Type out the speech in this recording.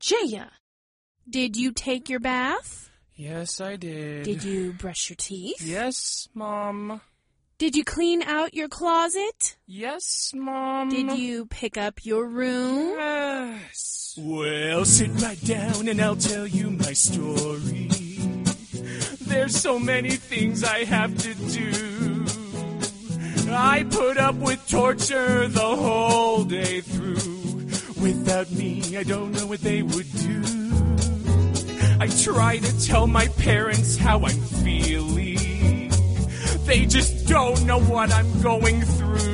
Jaya, did you take your bath? Yes, I did. Did you brush your teeth? Yes, Mom. Did you clean out your closet? Yes, Mom. Did you pick up your room? Yes. Well, sit right down and I'll tell you my story. There's so many things I have to do. I put up with torture the whole day through. Without me, I don't know what they would do. I try to tell my parents how I'm feeling. They just don't know what I'm going through.